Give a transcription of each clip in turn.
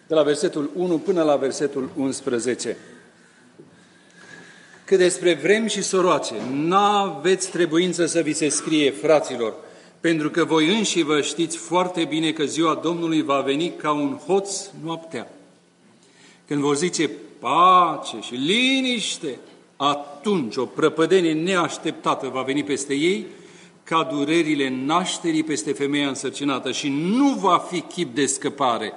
de la versetul 1 până la versetul 11. Cât despre vremi și soroace, n-aveți trebuință să vi se scrie, fraților, pentru că voi înși vă știți foarte bine că ziua Domnului va veni ca un hoț noaptea. Când vor zice pace și liniște, atunci o prăpădenie neașteptată va veni peste ei, ca durerile nașterii peste femeia însărcinată, și nu va fi chip de scăpare.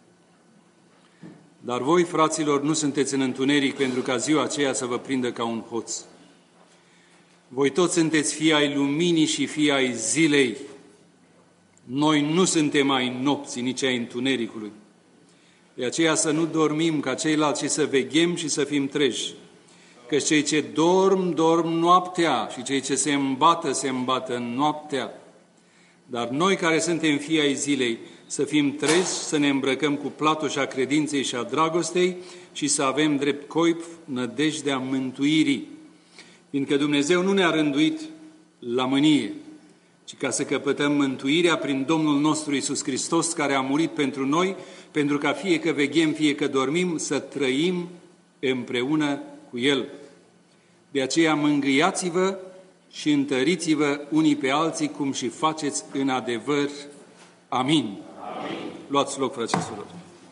Dar voi, fraților, nu sunteți în întuneric pentru ca ziua aceea să vă prindă ca un hoț. Voi toți sunteți fii ai luminii și fii ai zilei. Noi nu suntem ai nopții, nici ai întunericului. De aceea să nu dormim ca ceilalți, ci să veghem și să fim treji. Căci cei ce dorm, dorm noaptea, și cei ce se îmbată noaptea. Dar noi care suntem fii ai zilei, să fim treji, să ne îmbrăcăm cu platoșa credinței și a dragostei și să avem drept coip nădejdea mântuirii. Fiindcă Dumnezeu nu ne-a rânduit la mânie, ci ca să căpătăm mântuirea prin Domnul nostru Iisus Hristos, care a murit pentru noi, pentru ca fie că veghem, fie că dormim, să trăim împreună cu El. De aceea mângâiați-vă și întăriți-vă unii pe alții, cum și faceți în adevăr. Amin. Amin. Luați loc, frați și surori.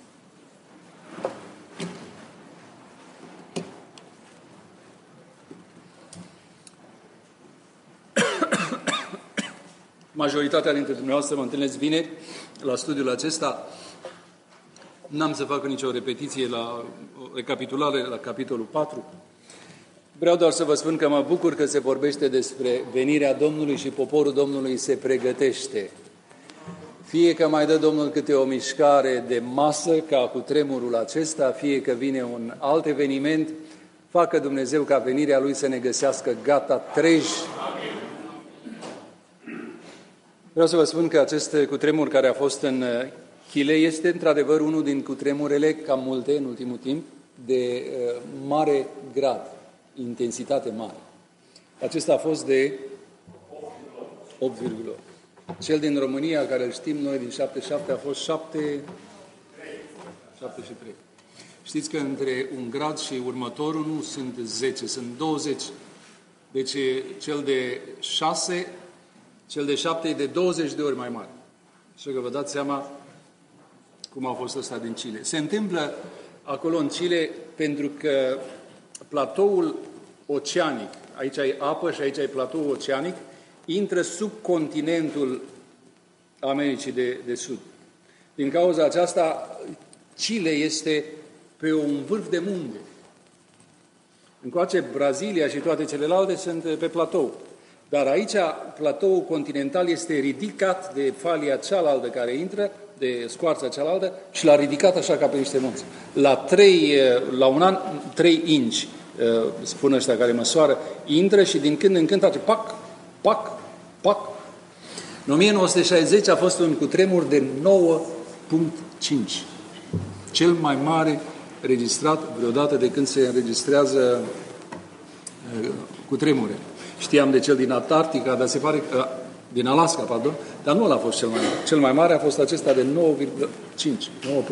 Majoritatea dintre dumneavoastră mă întâlnesc vineri la studiul acesta. N-am să fac nicio repetiție la recapitulare la capitolul 4. Vreau doar să vă spun că mă bucur că se vorbește despre venirea Domnului și poporul Domnului se pregătește. Fie că mai dă Domnul câte o mișcare de masă, ca cu tremurul acesta, fie că vine un alt eveniment, facă Dumnezeu ca venirea Lui să ne găsească gata, treji. Vreau să vă spun că acest cutremur care a fost în Chile este într-adevăr unul din cutremurele, cam multe în ultimul timp, de mare grad, intensitate mare. Acesta a fost de 8,8. Cel din România, care îl știm noi, din 77, a fost 73. Știți că între un grad și următorul nu sunt 10, sunt 20. Deci cel de 6, cel de 7 e de 20 de ori mai mare. Așa că vă dați seama cum a fost ăsta din Chile. Se întâmplă acolo în Chile pentru că platoul oceanic, aici ai apă și aici ai platoul oceanic, intră sub continentul Americii de Sud. Din cauza aceasta, Chile este pe un vârf de munte. Încoace Brazilia și toate celelalte sunt pe platou. Dar aici platoul continental este ridicat de falia cealaltă care intră, de scoarța cealaltă, și l-a ridicat așa ca pe niște munți. La un an, 3 inci, spun ăștia care măsoară, intră și din când în când face pac, pac, pac. În 1960 a fost un cutremur de 9,5. Cel mai mare registrat vreodată de când se înregistrează cutremure. Știam de cel din Antarctica, dar se pare că, din Alaska, pardon, dar nu ăla a fost cel mai mare. Cel mai mare a fost acesta de 9,5.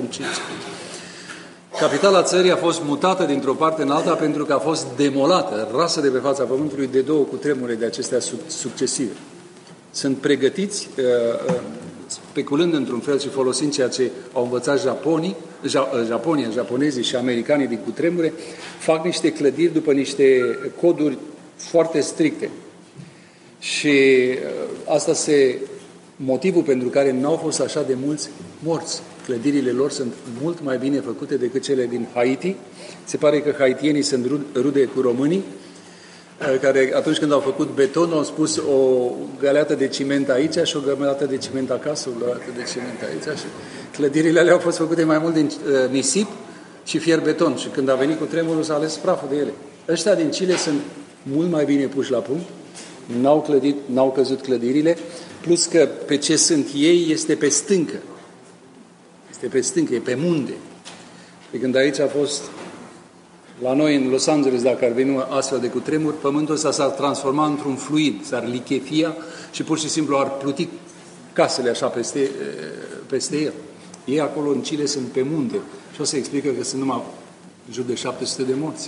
Capitala țării a fost mutată dintr-o parte în alta pentru că a fost demolată, rasă de pe fața pământului de 2 cutremure de acestea succesive. Sunt pregătiți, speculând într-un fel și folosind ceea ce au învățat japonezii și americanii din cutremure, fac niște clădiri după niște coduri foarte stricte. Și asta motivul pentru care n-au fost așa de mulți morți. Clădirile lor sunt mult mai bine făcute decât cele din Haiti. Se pare că haitienii sunt rude cu românii, care atunci când au făcut beton au spus o găleată de ciment aici și o găleată de ciment acasă, o găleată de ciment aici. Și clădirile alea au fost făcute mai mult din nisip și fier beton. Și când a venit cu tremurul s-a ales praful de ele. Ăștia din Chile sunt mult mai bine puși la punct, n-au căzut clădirile, plus că pe ce sunt ei este pe stâncă. Este pe stâncă, e pe munte. De când aici a fost, la noi în Los Angeles, dacă ar veni astfel de cutremur, pământul ăsta s-ar transforma într-un fluid, s-ar lichefia și pur și simplu ar pluti casele așa peste el. Ei acolo în Chile sunt pe munte și o să explică că sunt numai în jur de 700 de morți.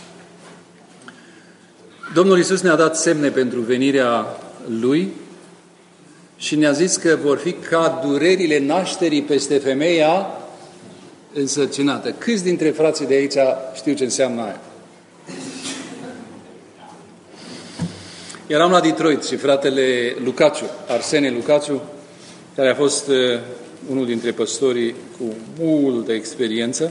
Domnul Iisus ne-a dat semne pentru venirea Lui și ne-a zis că vor fi ca durerile nașterii peste femeia însărcinată. Câți dintre frații de aici știu ce înseamnă aia? Eram la Detroit și fratele Lucaciu, Arsene Lucaciu, care a fost unul dintre păstorii cu multă experiență,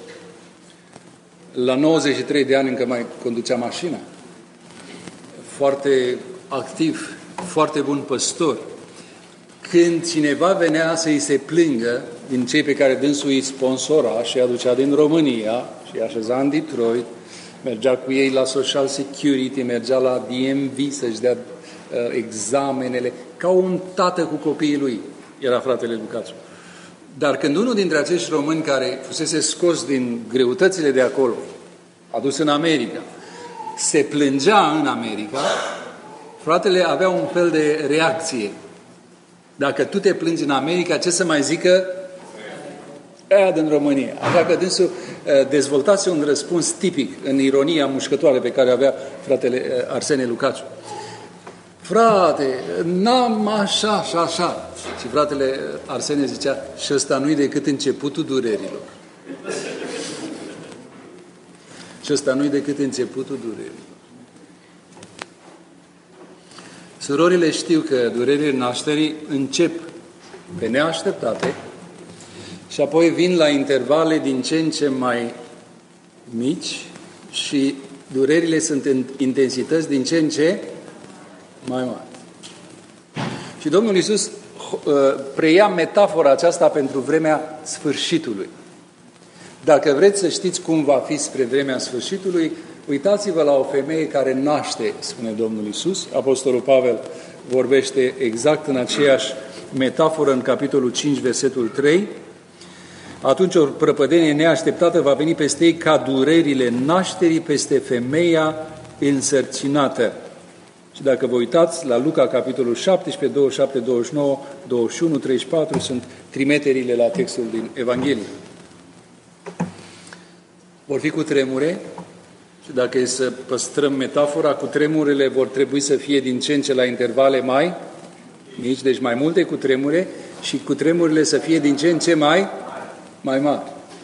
la 93 de ani încă mai conducea mașina. Foarte activ, foarte bun păstor. Când cineva venea să-i se plângă din cei pe care dânsul îi sponsora și îi aducea din România și îi așeza în Detroit, mergea cu ei la Social Security, mergea la DMV să-și dea examenele, ca un tată cu copiii lui, era fratele Lucaciu. Dar când unul dintre acești români care fusese scos din greutățile de acolo, adus în America, se plângea în America, fratele avea un fel de reacție. Dacă tu te plângi în America, ce să mai zică aia din România? Așa că dânsul dezvoltase un răspuns tipic în ironia mușcătoare pe care avea fratele Arsene Lucaciu. Frate, n-am așa și așa. Și fratele Arsene zicea, și ăsta nu-i decât începutul durerilor. Și ăsta nu-i decât începutul durerilor. Surorile știu că durerile nașterii încep pe neașteptate și apoi vin la intervale din ce în ce mai mici și durerile sunt în intensități din ce în ce mai mari. Și Domnul Iisus preia metafora aceasta pentru vremea sfârșitului. Dacă vreți să știți cum va fi spre vremea sfârșitului, uitați-vă la o femeie care naște, spune Domnul Iisus. Apostolul Pavel vorbește exact în aceeași metaforă în capitolul 5, versetul 3. Atunci o prăpădenie neașteptată va veni peste ei ca durerile nașterii peste femeia însărcinată. Și dacă vă uitați la Luca, capitolul 17, 27, 29, 21, 34, sunt trimiterile la textul din Evanghelie. Vor fi cutremure și dacă e să păstrăm metafora, cutremurele vor trebui să fie din ce în ce la intervale mai mici, deci mai multe cutremure și cutremurile să fie din ce în ce mai mari.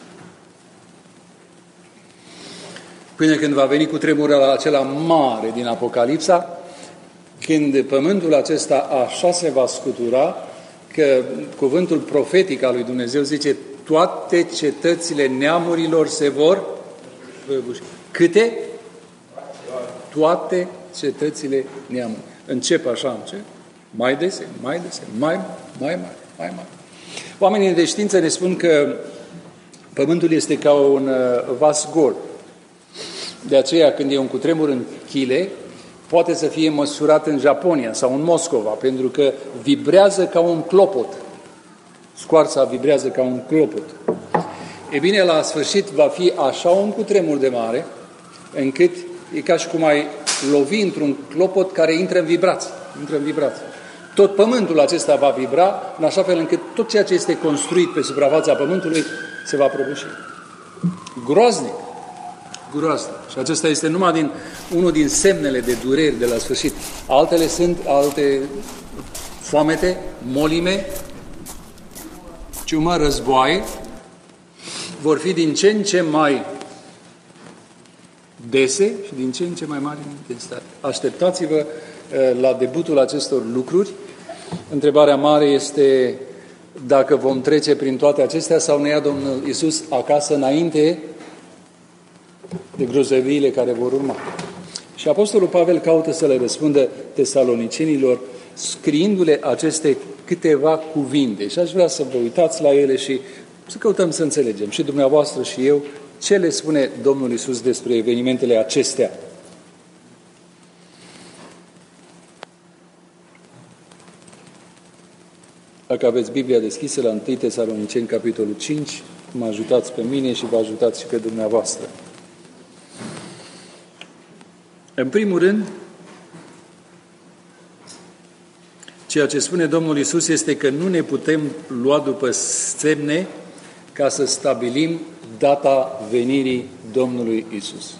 Până când va veni cutremurul acela mare din Apocalipsa, când pământul acesta așa se va scutura, că cuvântul profetic al lui Dumnezeu zice, toate cetățile neamurilor se vor prăbuși. Câte? Toate cetățile neamurilor. Încep așa, încep, mai dese, mai mari. Oamenii de știință ne spun că pământul este ca un vas gol. De aceea, când e un cutremur în Chile, poate să fie măsurat în Japonia sau în Moscova, pentru că vibrează ca un clopot. Scoarța vibrează ca un clopot. E bine, la sfârșit va fi așa un cutremur de mare, încât e ca și cum ai lovi într-un clopot care intră în vibrație. Tot pământul acesta va vibra, în așa fel încât tot ceea ce este construit pe suprafața pământului se va prăbuși. Groaznic. Și acesta este numai unul din semnele de dureri de la sfârșit. Altele sunt alte foamete, molime, ciumă, războaie, vor fi din ce în ce mai dese și din ce în ce mai mari în intensitate. Așteptați-vă la debutul acestor lucruri. Întrebarea mare este dacă vom trece prin toate acestea sau ne ia Domnul Iisus acasă înainte de grozăviile care vor urma. Și Apostolul Pavel caută să le răspundă tesalonicenilor scriindu-le aceste câteva cuvinte. Și aș vrea să vă uitați la ele și să căutăm să înțelegem, și dumneavoastră și eu, ce le spune Domnul Iisus despre evenimentele acestea. Dacă aveți Biblia deschisă la 1 Tesaloniceni, capitolul 5, mă ajutați pe mine și vă ajutați și pe dumneavoastră. În primul rând, Ceea ce spune Domnul Iisus este că nu ne putem lua după semne ca să stabilim data venirii Domnului Iisus.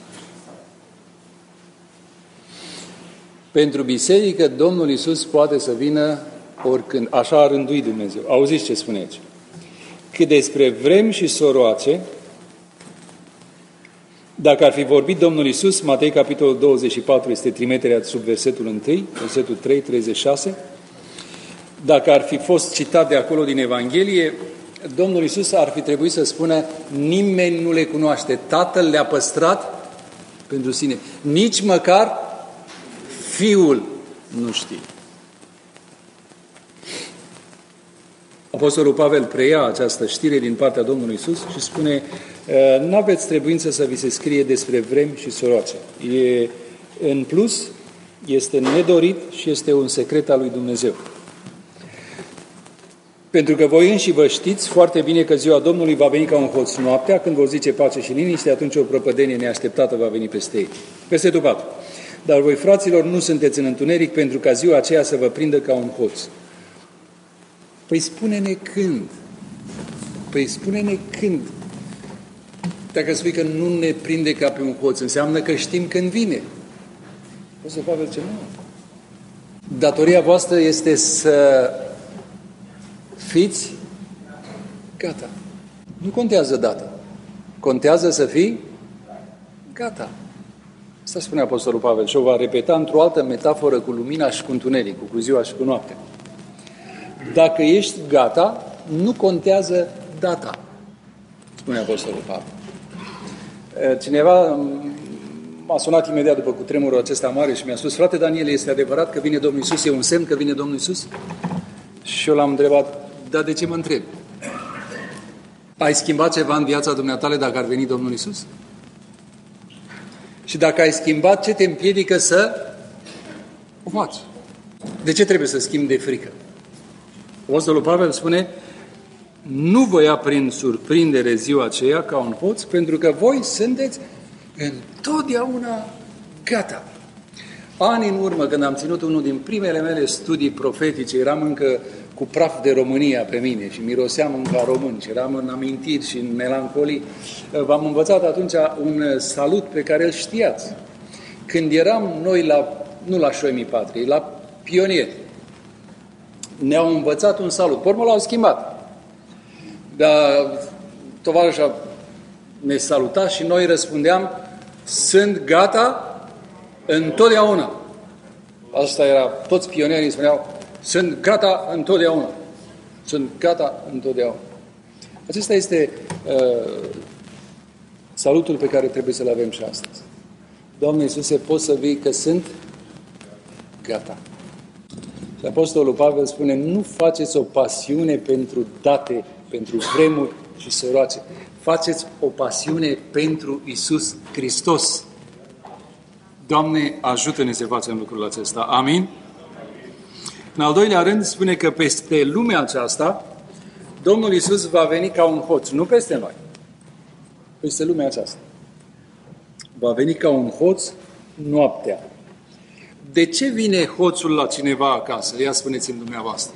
Pentru biserică, Domnul Iisus poate să vină oricând. Așa a rânduit Dumnezeu. Auziți ce spune aici? Că despre vremi și soroace, dacă ar fi vorbit Domnul Iisus, Matei, capitolul 24, este trimiterea sub versetul 1, versetul 3, 36, dacă ar fi fost citat de acolo din Evanghelie, Domnul Iisus ar fi trebuit să spună: nimeni nu le cunoaște. Tatăl le-a păstrat pentru sine. Nici măcar Fiul nu știe. Apostolul Pavel preia această știre din partea Domnului Iisus și spune: n-aveți trebuință să vi se scrie despre vremi și soroace. În plus, este nedorit și este un secret al lui Dumnezeu. Pentru că voi înși vă știți foarte bine că ziua Domnului va veni ca un hoț noaptea, când vor zice pace și liniște, atunci o prăpădenie neașteptată va veni peste ei. Versetul 4. Dar voi, fraților, nu sunteți în întuneric pentru ca ziua aceea să vă prindă ca un hoț. Păi spune-ne când. Păi spune-ne când. Dacă spui că nu ne prinde ca pe un hoț, înseamnă că știm când vine. O să facă ce nu. Datoria voastră este să fiți gata. Nu contează data. Contează să fii gata. Asta spune Apostolul Pavel și o va repeta într-o altă metaforă cu lumina și cu întunericul, cu ziua și cu noaptea. Dacă ești gata, nu contează data, spune Apostolul Pavel. Cineva m-a sunat imediat după cutremurul acesta mare și mi-a spus: frate Daniel, este adevărat că vine Domnul Iisus? E un semn că vine Domnul Iisus? Și eu l-am întrebat: dar de ce mă întreb? Ai schimbat ceva în viața dumneatale dacă ar veni Domnul Iisus? Și dacă ai schimbat, ce te împiedică să o faci? De ce trebuie să schimbi de frică? Apostolul Pavel spune: nu vă ia prin surprindere ziua aceea ca un hoț, pentru că voi sunteți întotdeauna gata. Ani în urmă, când am ținut unul din primele mele studii profetice, eram încă cu praf de România pe mine și miroseam încă a român și eram în amintiri și în melancolii. V-am învățat atunci un salut pe care îl știați. Când eram noi nu la Șoimii Patriei, la Pionieri, ne-au învățat un salut. Pe urmă l-au schimbat. Dar tovarășa ne saluta și noi răspundeam: sunt gata întotdeauna. Asta era, toți pionierii spuneau: sunt gata întotdeauna. Sunt gata întotdeauna. Acesta este salutul pe care trebuie să-l avem și astăzi. Doamne Iisuse, poți să vii că sunt gata. Și Apostolul Pavel spune: nu faceți o pasiune pentru date, pentru vremuri și soroace. Faceți o pasiune pentru Iisus Hristos. Doamne, ajută-ne să facem lucrul acesta. Amin? În al doilea rând, spune că peste lumea aceasta, Domnul Iisus va veni ca un hoț. Nu peste noi. Peste lumea aceasta. Va veni ca un hoț noaptea. De ce vine hoțul la cineva acasă? Ia spuneți-mi dumneavoastră.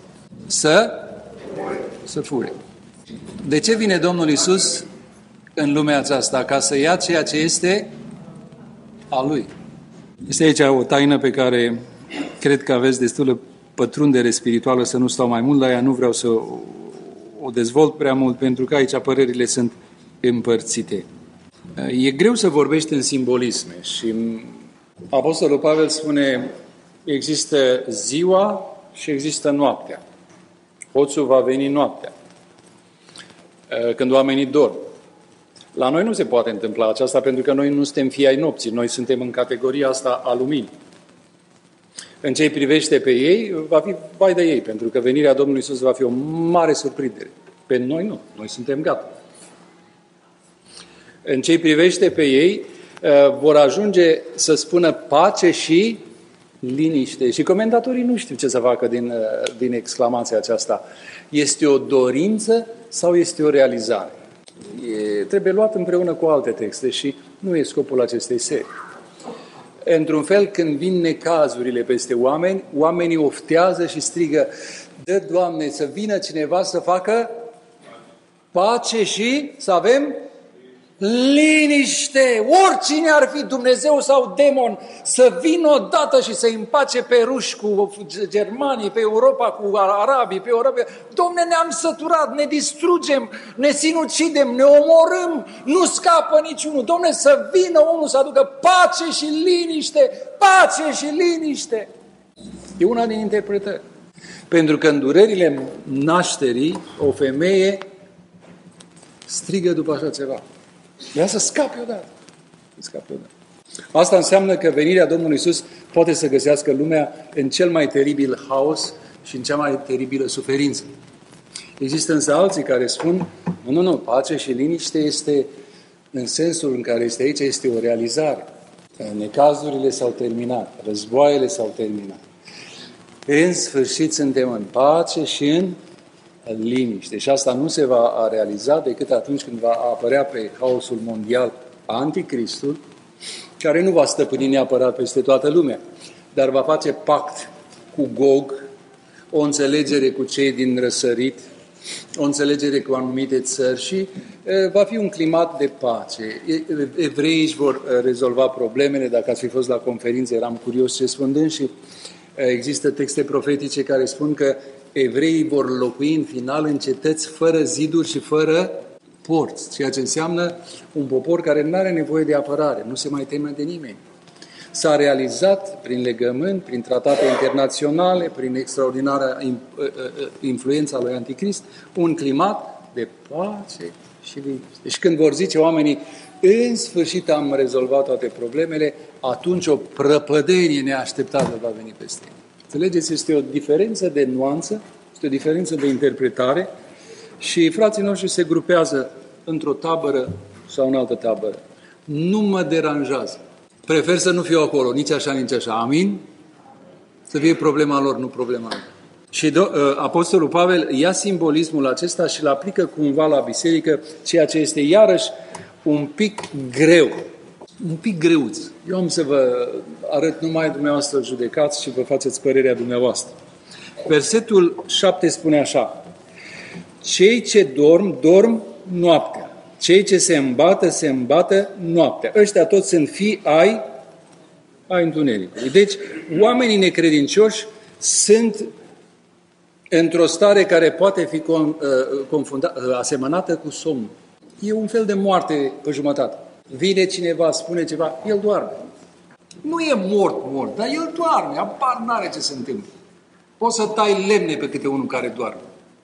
Să fure. De ce vine Domnul Iisus în lumea aceasta? Ca să ia ceea ce este a Lui. Este aici o taină pe care cred că aveți destulă pătrundere spirituală, să nu stau mai mult la ea, nu vreau să o dezvolt prea mult, pentru că aici părerile sunt împărțite. E greu să vorbești în simbolisme și Apostolul Pavel spune: există ziua și există noaptea. Hoțul va veni noaptea, când oamenii dorm. La noi nu se poate întâmpla aceasta, pentru că noi nu suntem fii ai nopții, noi suntem în categoria asta a luminii. În ce îi privește pe ei, va fi vai de ei, pentru că venirea Domnului Iisus va fi o mare surprindere. Pe noi nu, noi suntem gata. În ce îi privește pe ei, vor ajunge să spună pace și liniște. Și comentatorii nu știu ce să facă din exclamația aceasta. Este o dorință sau este o realizare? Trebuie luat împreună cu alte texte și nu e scopul acestei serii. Într-un fel, când vin necazurile peste oameni, oamenii oftează și strigă: dă, Doamne, să vină cineva să facă pace și să avem liniște. Oricine ar fi, Dumnezeu sau demon, să vină odată și să împace pe ruși cu germanii, pe Europa cu arabii, pe Europa. Dom'le, ne-am săturat, ne distrugem, ne sinucidem, ne omorâm, nu scapă niciunul. Dom'le, să vină unul să aducă pace și liniște, pace și liniște. E una din interpretări. Pentru că în durerile nașterii, o femeie strigă după așa ceva. Vrea să scape odată. Asta înseamnă că venirea Domnului Iisus poate să găsească lumea în cel mai teribil haos și în cea mai teribilă suferință. Există însă alții care spun: nu, pace și liniște este, în sensul în care este aici, este o realizare. Necazurile s-au terminat, războaiele s-au terminat. În sfârșit suntem în pace și în liniște. Și asta nu se va realiza decât atunci când va apărea pe haosul mondial Anticristul, care nu va stăpâni neapărat peste toată lumea, dar va face pact cu Gog, o înțelegere cu cei din răsărit, o înțelegere cu anumite țări și va fi un climat de pace. Evreii își vor rezolva problemele. Dacă ați fi fost la conferință, eram curios ce spun dânsii. Există texte profetice care spun că evreii vor locui în final în cetăți fără ziduri și fără porți, ceea ce înseamnă un popor care nu are nevoie de apărare, nu se mai teme de nimeni. S-a realizat prin legământ, prin tratate internaționale, prin extraordinară influența lui Anticrist, un climat de pace și liniște. Deci când vor zice oamenii: în sfârșit am rezolvat toate problemele, atunci o prăpădenie neașteptată va veni peste ei. Înțelegeți? Este o diferență de nuanță, este o diferență de interpretare și frații noștri se grupează într-o tabără sau în altă tabără. Nu mă deranjează. Prefer să nu fiu acolo, nici așa, nici așa. Amin? Să fie problema lor, nu problema mea. Și Apostolul Pavel ia simbolismul acesta și îl aplică cumva la biserică, ceea ce este iarăși un pic greu. Un pic greuț. Eu am să vă arăt numai dumneavoastră judecați și vă faceți părerea dumneavoastră. Versetul 7 spune așa: cei ce dorm, dorm noaptea. Cei ce se îmbată, se îmbată noaptea. Ăștia toți sunt fii ai întunericului. Deci, oamenii necredincioși sunt într-o stare care poate fi asemănată cu somnul. E un fel de moarte pe jumătate. Vine cineva, spune ceva, el doarme. Nu e mort, dar el doarme, apar n-are ce se întâmplă. Poți să tai lemne pe câte unul care doarme.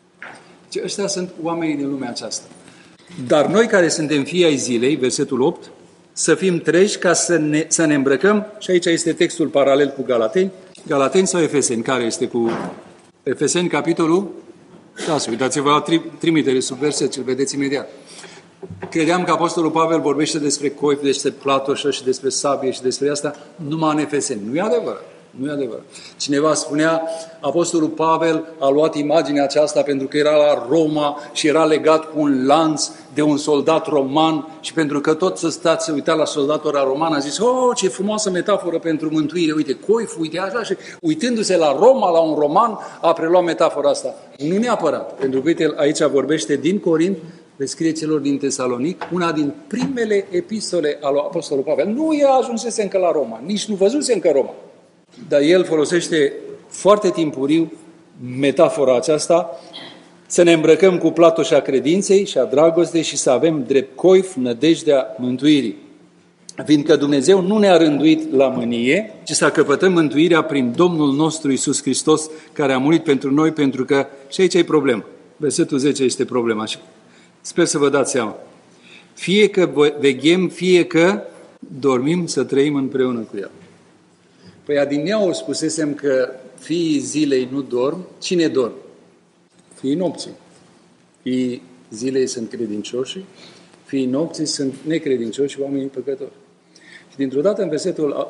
Ăștia sunt oamenii din lumea aceasta. Dar noi care suntem fii ai zilei, versetul 8, să fim treji ca să ne îmbrăcăm, și aici este textul paralel cu Galateni. Galateni sau Efeseni? Care este cu Efeseni, capitolul 6? Uitați-vă la trimitere sub verset, îl vedeți imediat. Credeam că Apostolul Pavel vorbește despre coif, despre platoșă și despre sabie și despre asta numai în Efeseni. Nu e adevărat. Nu e adevărat. Cineva spunea: Apostolul Pavel a luat imaginea aceasta pentru că era la Roma și era legat cu un lanț de un soldat roman și pentru că tot să uita la soldatul roman a zis: oh, ce frumoasă metaforă pentru mântuire, uite, coif, uite așa, și uitându-se la Roma, la un roman, a preluat metafora asta. Nu neapărat, pentru că uite, aici vorbește din Corint, le scrie celor din Tesalonic, una din primele epistole al Apostolului Pavel. Nu i-a ajunsese încă la Roma, nici nu văzuse încă Roma. Dar el folosește foarte timpuriu metafora aceasta, să ne îmbrăcăm cu platoșa credinței și a dragostei și să avem drept coif nădejdea mântuirii. Fiindcă Dumnezeu nu ne-a rânduit la mânie, ci să căpătăm mântuirea prin Domnul nostru Iisus Hristos, care a murit pentru noi, pentru că, și aici e problema, versetul 10 este problema și sper să vă dați seama. Fie că veghem, fie că dormim, să trăim împreună cu El. Păi adineauri spusesem că fiii zilei nu dorm. Cine dorm? Fiii nopții. Fiii zilei sunt credincioși, fiii nopții sunt necredincioși și oamenii păcători. Și dintr-o dată în versetul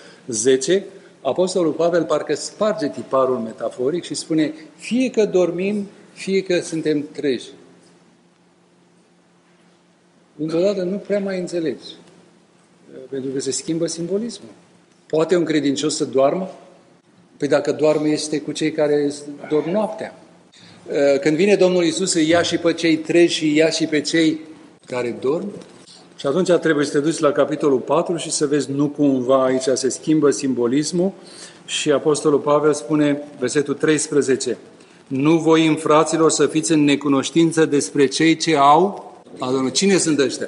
10, Apostolul Pavel parcă sparge tiparul metaforic și spune: fie că dormim, fie că suntem treji. Dintr-o dată nu prea mai înțelegi, pentru că se schimbă simbolismul. Poate un credincios să doarmă? Păi dacă doarme este cu cei care dorm noaptea. Când vine Domnul Iisus, îi ia și pe cei treji și îi ia și pe cei care dorm. Și atunci trebuie să te duci la capitolul 4 și să vezi nu cumva aici se schimbă simbolismul. Și Apostolul Pavel spune, versetul 13, nu voim, fraților, să fiți în necunoștință despre cei ce au adormit. Cine sunt ăștia?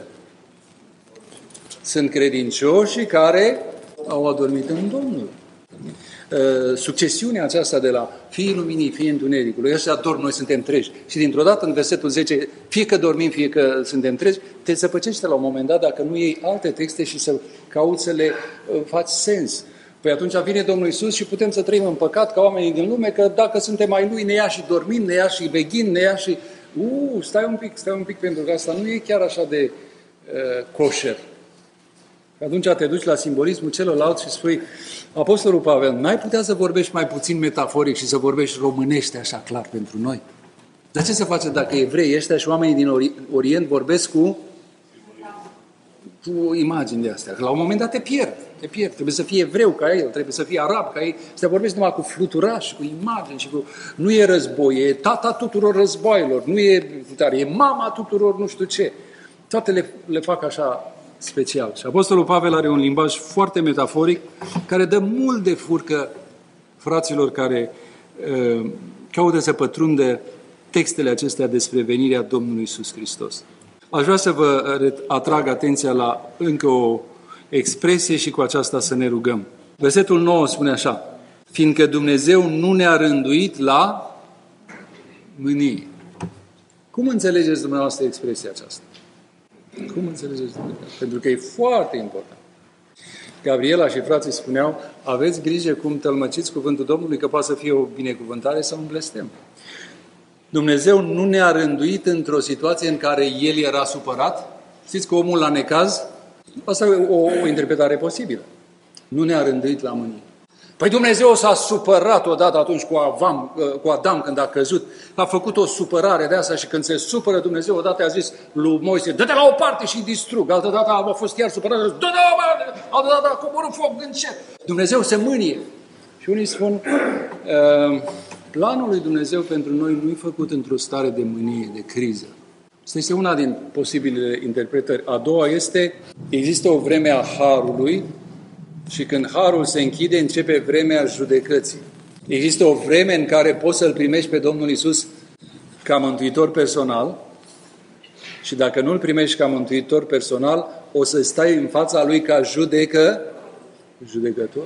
Sunt credincioși care au adormit în Domnul. Succesiunea aceasta de la fiii luminii, fiii întunericului, ăștia dorm, noi suntem treji. Și dintr-o dată, în versetul 10, fie că dormim, fie că suntem treji, te zăpăcește la un moment dat dacă nu iei alte texte și să cauți să le faci sens. Păi atunci vine Domnul Iisus și putem să trăim în păcat ca oamenii din lume, că dacă suntem ai Lui, ne ia și dormim, ne ia și veghin, ne ia și... stai un pic, pentru că asta nu e chiar așa de kosher. Atunci te duci la simbolismul celălalt și spui, Apostolul Pavel, n-ai putea să vorbești mai puțin metaforic și să vorbești românește așa clar pentru noi? Dar ce se face dacă evreii ăștia și oamenii din Orient vorbesc cu imagini de astea? La un moment dat te pierd. Trebuie să fie evreu ca el, trebuie să fie arab ca ei. Să vorbești numai cu fluturași, cu imagini și cu... Nu e război, e tata tuturor războaielor, nu e tare, e mama tuturor nu știu ce. Toate le fac așa special. Și Apostolul Pavel are un limbaj foarte metaforic care dă mult de furcă fraților care caută să pătrundă textele acestea despre venirea Domnului Iisus Hristos. Aș vrea să vă atrag atenția la încă o expresie și cu aceasta să ne rugăm. Versetul 9 spune așa, fiindcă Dumnezeu nu ne-a rânduit la mânie. Cum înțelegeți dumneavoastră expresia aceasta? Cum înțelegeți dumneavoastră? Pentru că e foarte important. Gabriela și frații spuneau, aveți grijă cum tălmăciți cuvântul Domnului, că poate să fie o binecuvântare sau un blestem. Dumnezeu nu ne-a rânduit într-o situație în care El era supărat. Știți că omul la necaz, asta e o interpretare posibilă. Nu ne-a rânduit la mânie. Păi Dumnezeu s-a supărat odată atunci cu Adam când a căzut. A făcut o supărare de asta și când se supără Dumnezeu, odată a zis lui Moise, dă-te la o parte și distrug. Altă dată a fost chiar supărat, altă dată a coborât foc din cer. Dumnezeu se mânie. Și unii spun, planul lui Dumnezeu pentru noi nu e făcut într-o stare de mânie, de criză. Asta este una din posibilele interpretări. A doua este, există o vreme a harului și când harul se închide, începe vremea judecății. Există o vreme în care poți să-L primești pe Domnul Iisus ca mântuitor personal și dacă nu-L primești ca mântuitor personal, o să stai în fața Lui ca judecător.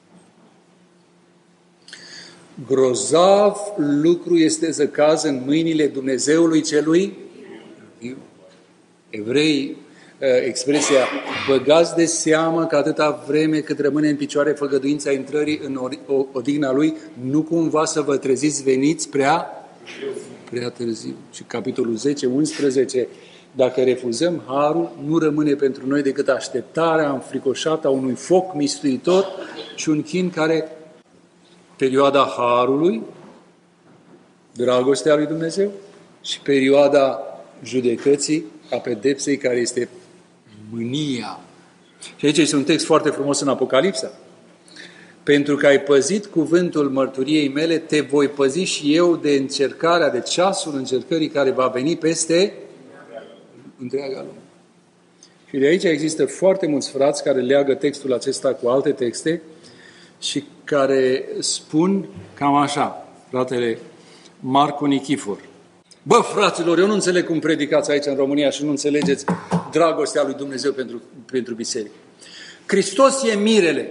Grozav lucru este să cazi în mâinile Dumnezeului celui viu. Evrei, expresia, băgați de seamă că atâta vreme cât rămâne în picioare făgăduința intrării în odihna Lui, nu cumva să vă treziți veniți prea târziu. Și capitolul 10, 11, dacă refuzăm harul, nu rămâne pentru noi decât așteptarea înfricoșată a unui foc mistuitor și un chin care perioada harului, dragostea lui Dumnezeu și perioada judecății, a pedepsei, care este mânia. Și aici este un text foarte frumos în Apocalipsa. Pentru că ai păzit cuvântul mărturiei mele, te voi păzi și eu de încercarea, de ceasul încercării care va veni peste întreaga lume. Și de aici există foarte mulți frați care leagă textul acesta cu alte texte și care spun cam așa, fratele Marcu Nichifor. Bă, fraților, eu nu înțeleg cum predicați aici în România și nu înțelegeți dragostea lui Dumnezeu pentru biserică. Hristos e mirele.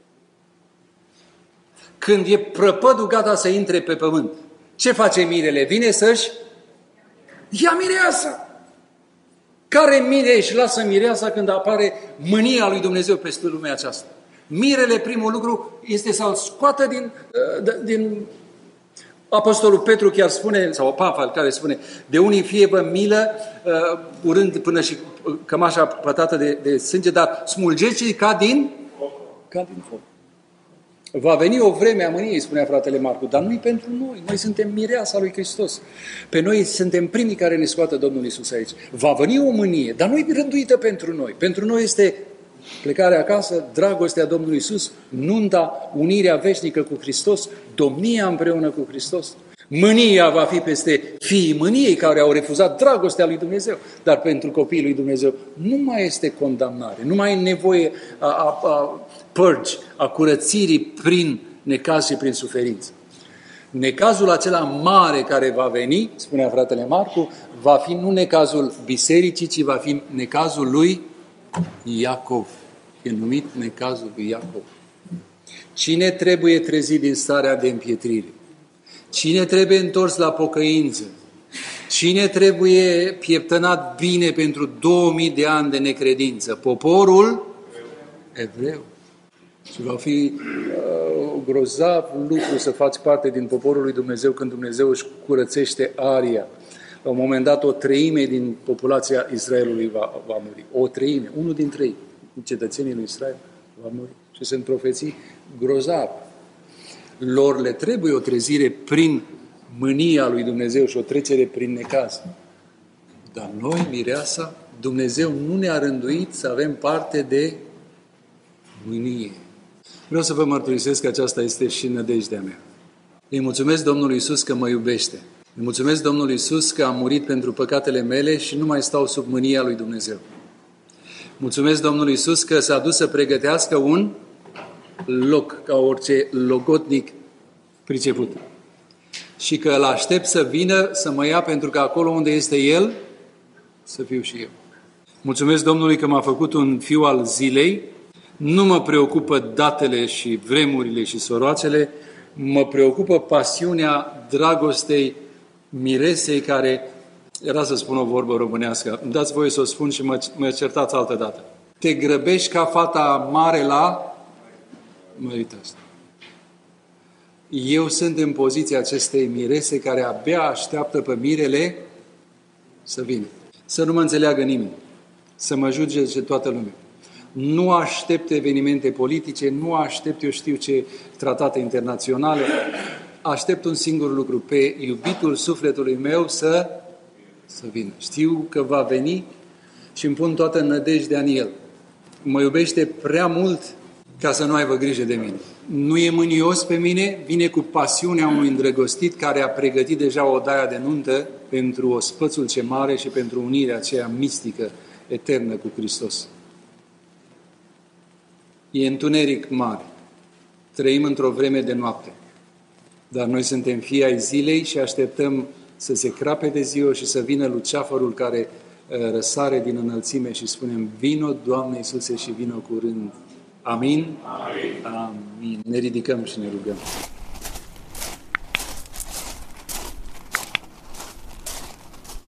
Când e prăpădul gata să intre pe pământ, ce face mirele? Vine să-și ia mireasa. Care mire își lasă mireasa când apare mânia lui Dumnezeu peste lumea aceasta? Mirele, primul lucru, este să-l scoată din Apostolul Petru chiar spune, sau Pavel care spune, de unii fie vă milă, urând până și cămașa pătată de sânge, dar smulgeți ca din foc. Va veni o vreme a mâniei, spunea fratele Marcu, dar nu-i pentru noi. Noi suntem mireasa lui Hristos. Pe noi suntem primii care ne scoată Domnul Iisus aici. Va veni o mânie, dar nu-i rânduită pentru noi. Pentru noi este Plecarea acasă, dragostea Domnului Iisus, nunta, unirea veșnică cu Hristos, domnia împreună cu Hristos. Mânia va fi peste fiii mâniei care au refuzat dragostea lui Dumnezeu. Dar pentru copiii lui Dumnezeu nu mai este condamnare, nu mai e nevoie purge, a curățirii prin necaz și prin suferință. Necazul acela mare care va veni, spunea fratele Marcu, va fi nu necazul bisericii, ci va fi necazul lui Iacov. E numit necazul lui Iacov. Cine trebuie trezit din starea de împietrire? Cine trebuie întors la pocăință? Cine trebuie pieptănat bine pentru 2000 de ani de necredință? Poporul evreu. Și va fi grozav lucru să faci parte din poporul lui Dumnezeu când Dumnezeu își curățește aria. La un moment dat, o treime din populația Israelului va muri. O treime, 1 din 3 cetățenii lui Israel va muri. Și sunt profeții grozav. Lor le trebuie o trezire prin mânia lui Dumnezeu și o trecere prin necaz. Dar noi, mireasa, Dumnezeu nu ne-a rânduit să avem parte de mânie. Vreau să vă mărturisesc că aceasta este și nădejdea mea. Îi mulțumesc Domnului Iisus că mă iubește. Îi mulțumesc Domnului Iisus că a murit pentru păcatele mele și nu mai stau sub mânia lui Dumnezeu. Mulțumesc Domnului Iisus că s-a dus să pregătească un loc, ca orice logotnic priceput. Și că îl aștept să vină să mă ia, pentru că acolo unde este El, să fiu și eu. Mulțumesc Domnului că m-a făcut un fiu al zilei. Nu mă preocupă datele și vremurile și soroacele, mă preocupă pasiunea dragostei miresei care, era să spun o vorbă românească, îmi dați voie să o spun și mă certați altă dată. Te grăbești ca fata mare la... Mă uitați. Eu sunt în poziția acestei mirese care abia așteaptă pe mirele să vină. Să nu mă înțeleagă nimeni. Să mă judece toată lumea. Nu aștept evenimente politice, nu aștept eu știu ce tratate internaționale. Aștept un singur lucru, pe iubitul sufletului meu să vină. Știu că va veni și îmi pun toată nădejdea în El. Mă iubește prea mult ca să nu aibă grijă de mine. Nu e mânios pe mine, vine cu pasiunea unui îndrăgostit care a pregătit deja o odaia de nuntă pentru ospățul ce mare și pentru unirea aceea mistică, eternă cu Hristos. E întuneric mare. Trăim într-o vreme de noapte. Dar noi suntem fii ai zilei și așteptăm să se crape de ziua și să vină luceafărul care răsare din înălțime și spunem: vino, Doamne Iisuse, și vino curând. Amin? Amin. Amin. Ne ridicăm și ne rugăm.